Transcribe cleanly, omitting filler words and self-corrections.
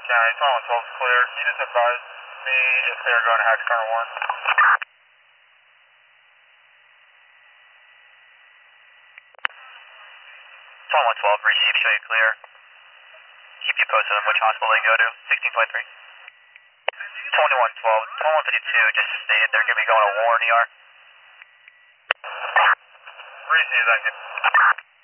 County, 2112 is clear. Can you just advise me if they are going to Hex Corner 1? 2112, receive, show you clear. Keep you posted on which hospital they go to, 1623. 2112, 2152 just stated they're going to be going to Warren ER. Receive, thank you.